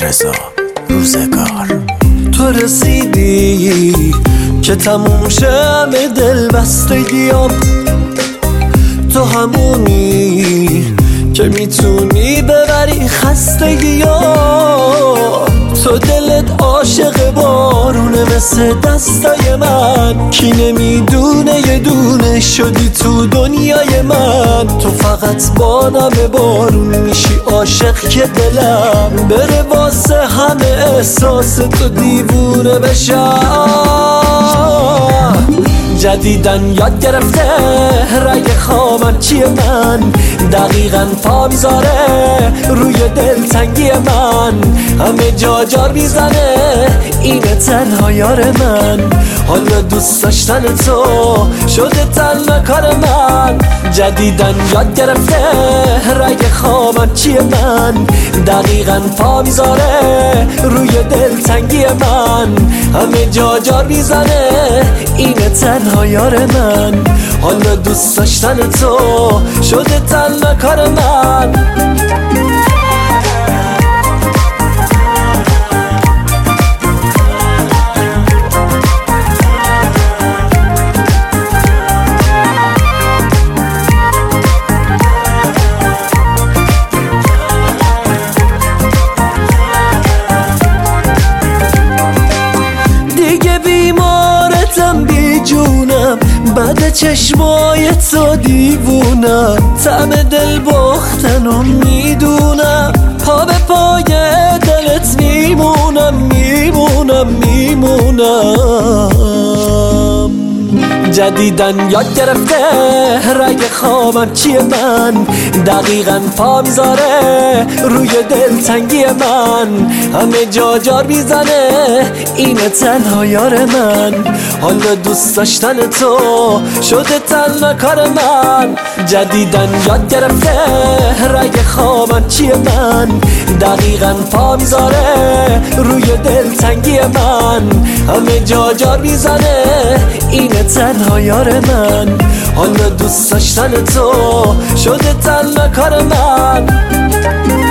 رضا روزگار. تو رسیدی که تموم شه همه دل بستگیام، تو همونی که میتونی ببری خستگیام. تو دلت عاشق بارونه مثل دستای من، کی نمیدونه یه دونه شدی تو دنیای من. تو فقط با نم بارون میشی عاشق که دلم بره واسه همه احساس تو دیوونه بشم. جدیدن یاد گرفته رگ خوابم چیه من، دقیقاً پا میذاره روی دلتنگی من. همه جا جار میزنه اینه تنها یار من، حالا دوست داشتن تو شده تنها کار من. جدیدن یاد گرفته رگ خوابم چیه من، دقیقاً پا میذاره روی دلتنگی من. همه جا جار میزنه اینه تنها یار من، حالا دوست داشتن تو شده تنها کار من. دیگه بیمارتم بی جونم، بعد چشمای تو دیوونم، طعم دل باختنو میدونم، پا به پای دلت میمونم میمونم میمونم. جدیدن یاد گرفته رگ خوابم چیه من، دقیقاً پا میذاره روی دلتنگی من. همه جا جار میزنه اینه تنها یار من، حالا دوست داشتن تو شده تنها کار من. جدیدن یاد گرفته رگ خوابم چیه من، دقیقاً پا میذاره روی دلتنگی من. همه جا جار میزنه اینه تنها یار من، حالا دوست داشتن تو شده تنها کار من.